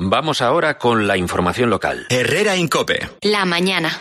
Vamos ahora con la información local. Herrera en COPE. La mañana.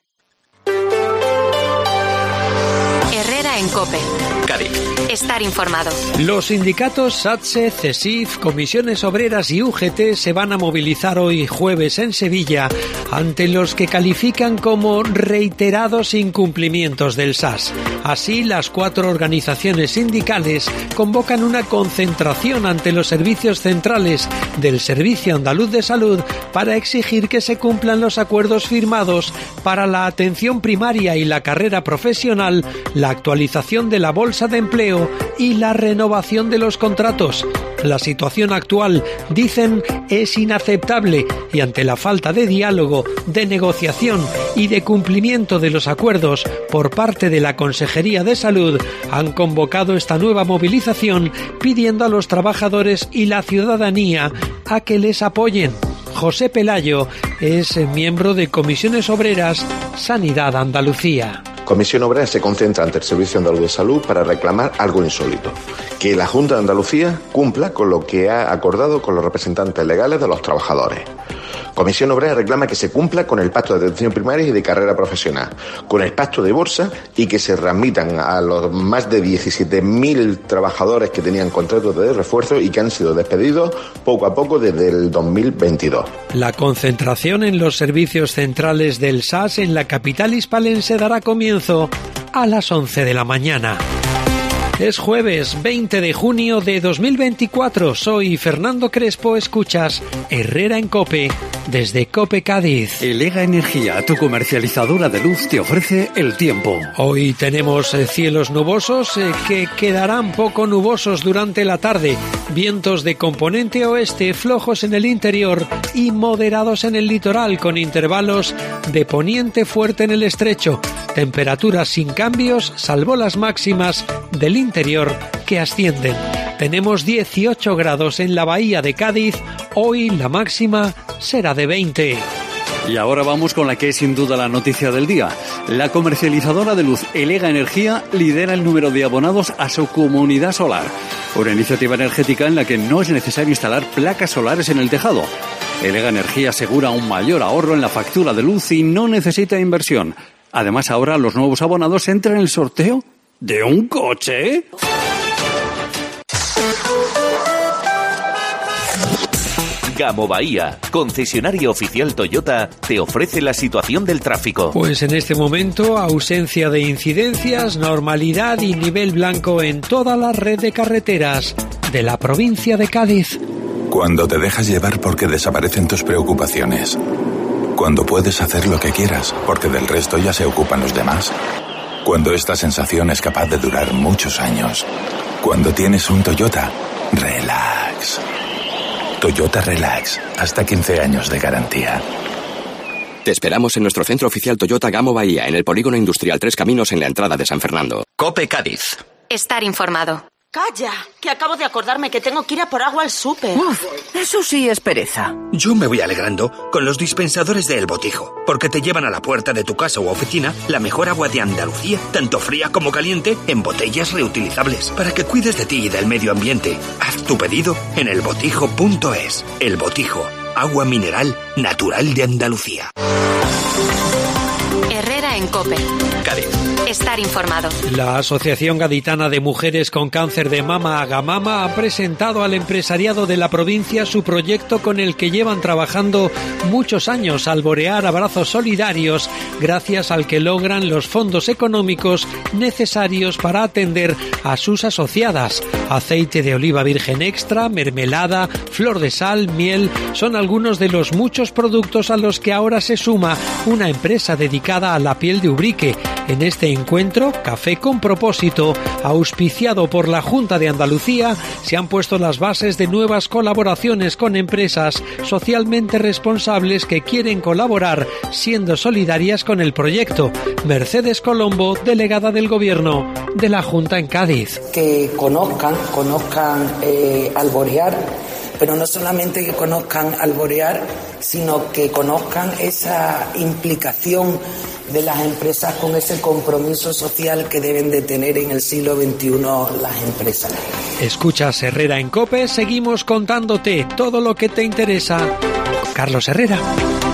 Herrera en COPE. Cádiz. Estar informado. Los sindicatos SATSE, CESIF, Comisiones Obreras y UGT se van a movilizar hoy jueves en Sevilla ante los que califican como reiterados incumplimientos del SAS. Así, las 4 organizaciones sindicales convocan una concentración ante los servicios centrales del Servicio Andaluz de Salud para exigir que se cumplan los acuerdos firmados para la atención primaria y la carrera profesional, la actualización de la bolsa de empleo y la renovación de los contratos. La situación actual, dicen, es inaceptable y ante la falta de diálogo, de negociación y de cumplimiento de los acuerdos por parte de la Consejería de Salud, han convocado esta nueva movilización pidiendo a los trabajadores y la ciudadanía a que les apoyen. José Pelayo es miembro de Comisiones Obreras, Sanidad Andalucía. Comisión Obrera se concentra ante el Servicio Andaluz de Salud para reclamar algo insólito: que la Junta de Andalucía cumpla con lo que ha acordado con los representantes legales de los trabajadores. Comisión Obrera reclama que se cumpla con el pacto de atención primaria y de carrera profesional, con el pacto de bolsa y que se readmitan a los más de 17.000 trabajadores que tenían contratos de refuerzo y que han sido despedidos poco a poco desde el 2022. La concentración en los servicios centrales del SAS en la capital hispalense dará comienzo a las 11 de la mañana. Es jueves 20 de junio de 2024. Soy Fernando Crespo. Escuchas Herrera en COPE desde COPE Cádiz. Elega Energía, tu comercializadora de luz, te ofrece el tiempo. Hoy tenemos cielos nubosos que quedarán poco nubosos durante la tarde. Vientos de componente oeste flojos en el interior y moderados en el litoral, con intervalos de poniente fuerte en el estrecho. Temperaturas sin cambios, salvo las máximas del interior que ascienden. Tenemos 18 grados en la bahía de Cádiz. Hoy la máxima será de 20. Y ahora vamos con la que es sin duda la noticia del día. La comercializadora de luz Elega Energía lidera el número de abonados a su comunidad solar. Una iniciativa energética en la que no es necesario instalar placas solares en el tejado. Elega Energía asegura un mayor ahorro en la factura de luz y no necesita inversión. Además, ahora los nuevos abonados entran en el sorteo de un coche. Gamo Bahía, concesionario oficial Toyota, te ofrece la situación del tráfico. Pues en este momento, ausencia de incidencias, normalidad y nivel blanco en toda la red de carreteras de la provincia de Cádiz. Cuando te dejas llevar porque desaparecen tus preocupaciones. Cuando puedes hacer lo que quieras, porque del resto ya se ocupan los demás. Cuando esta sensación es capaz de durar muchos años. Cuando tienes un Toyota, relax. Toyota Relax, hasta 15 años de garantía. Te esperamos en nuestro centro oficial Toyota Gamo Bahía, en el Polígono Industrial Tres Caminos, en la entrada de San Fernando. COPE Cádiz. Estar informado. Calla, que acabo de acordarme que tengo que ir a por agua al súper. Uf, eso sí es pereza. Yo me voy alegrando con los dispensadores de El Botijo, porque te llevan a la puerta de tu casa u oficina la mejor agua de Andalucía, tanto fría como caliente, en botellas reutilizables, para que cuides de ti y del medio ambiente. Haz tu pedido en elbotijo.es. El Botijo, agua mineral natural de Andalucía. Herrera en COPE. Cádiz. Estar informado. La Asociación Gaditana de Mujeres con Cáncer de Mama, Agamama, ha presentado al empresariado de la provincia su proyecto con el que llevan trabajando muchos años: alborear abrazos solidarios, gracias al que logran los fondos económicos necesarios para atender a sus asociadas. Aceite de oliva virgen extra, mermelada, flor de sal, miel, son algunos de los muchos productos a los que ahora se suma una empresa dedicada a la piel de ubrique. En este encuentro, Café con Propósito, auspiciado por la Junta de Andalucía, se han puesto las bases de nuevas colaboraciones con empresas socialmente responsables que quieren colaborar, siendo solidarias con el proyecto. Mercedes Colombo, delegada del Gobierno de la Junta en Cádiz. Que conozcan alborear, pero no solamente que conozcan alborear, sino que conozcan esa implicación de las empresas con ese compromiso social que deben de tener en el siglo XXI las empresas. Escuchas Herrera en COPE, seguimos contándote todo lo que te interesa Carlos Herrera.